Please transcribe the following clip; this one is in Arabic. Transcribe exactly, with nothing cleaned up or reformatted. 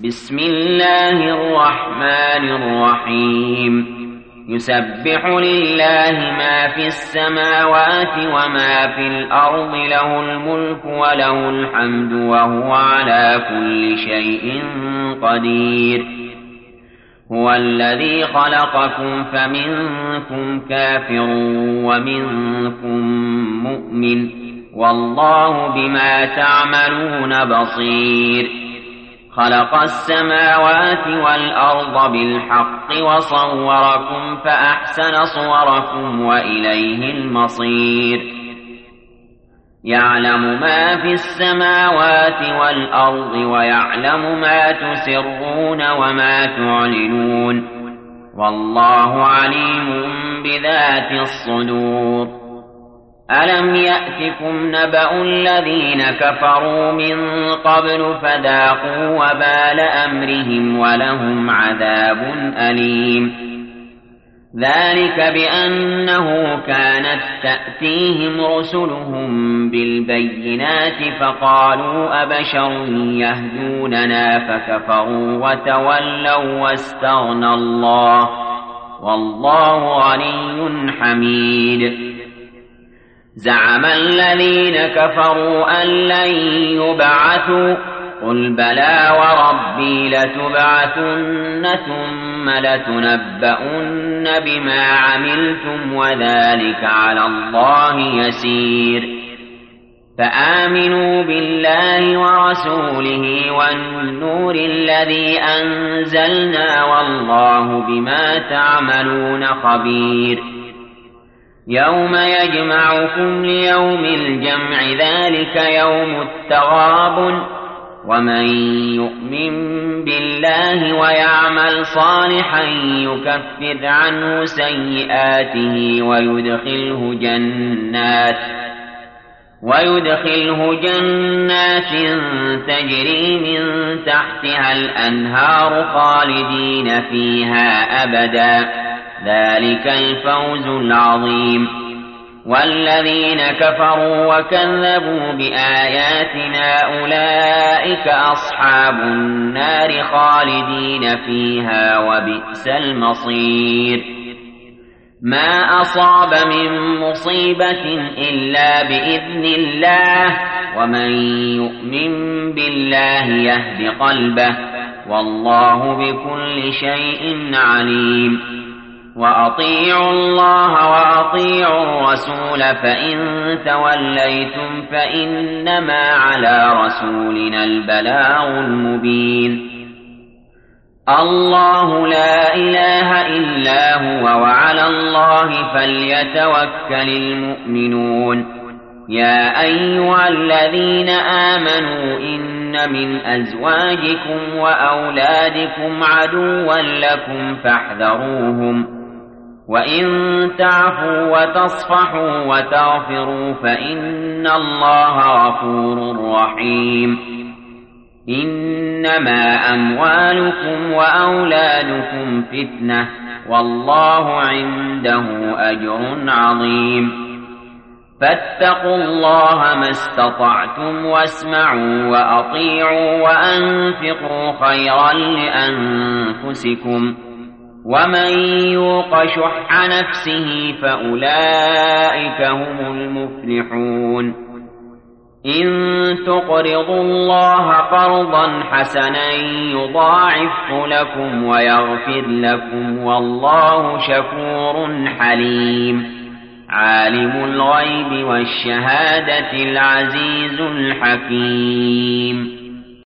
بسم الله الرحمن الرحيم يسبح لله ما في السماوات وما في الأرض له الملك وله الحمد وهو على كل شيء قدير هو الذي خلقكم فمنكم كافر ومنكم مؤمن والله بما تعملون بصير خلق السماوات والأرض بالحق وصوركم فأحسن صوركم وإليه المصير يعلم ما في السماوات والأرض ويعلم ما تسرون وما تعلنون والله عليم بذات الصدور ألم يأتكم نبأ الذين كفروا من قبل فذاقوا وبال أمرهم ولهم عذاب أليم ذلك بأنه كانت تأتيهم رسلهم بالبينات فقالوا أبشر يهدوننا فكفروا وتولوا واستغنى الله والله غني حميد زعم الذين كفروا أن لن يبعثوا قل بلى وربي لتبعثن ثم لتنبؤن بما عملتم وذلك على الله يسير فآمنوا بالله ورسوله والنور الذي أنزلنا والله بما تعملون خبير يوم يجمعكم ليوم الجمع ذلك يوم التغابن ومن يؤمن بالله ويعمل صالحا يكفر عنه سيئاته ويدخله جنات ويدخله جنات تجري من تحتها الأنهار خالدين فيها أبدا ذلك الفوز العظيم والذين كفروا وكذبوا بآياتنا أولئك أصحاب النار خالدين فيها وبئس المصير ما أصاب من مصيبة إلا بإذن الله ومن يؤمن بالله يهد قلبه والله بكل شيء عليم وأطيعوا الله وأطيعوا الرسول فإن توليتم فإنما على رسولنا البلاغ المبين الله لا إله إلا هو وعلى الله فليتوكل المؤمنون يا أيها الذين آمنوا إن من أزواجكم وأولادكم عدوا لكم فاحذروهم وإن تعفوا وتصفحوا وتغفروا فإن الله غفور رحيم إنما أموالكم وأولادكم فتنة والله عنده أجر عظيم فاتقوا الله ما استطعتم واسمعوا وأطيعوا وأنفقوا خيرا لأنفسكم ومن يوق شح نفسه فأولئك هم المفلحون إن تقرضوا الله قرضا حسنا يضاعفه لكم ويغفر لكم والله شكور حليم عالم الغيب والشهادة العزيز الحكيم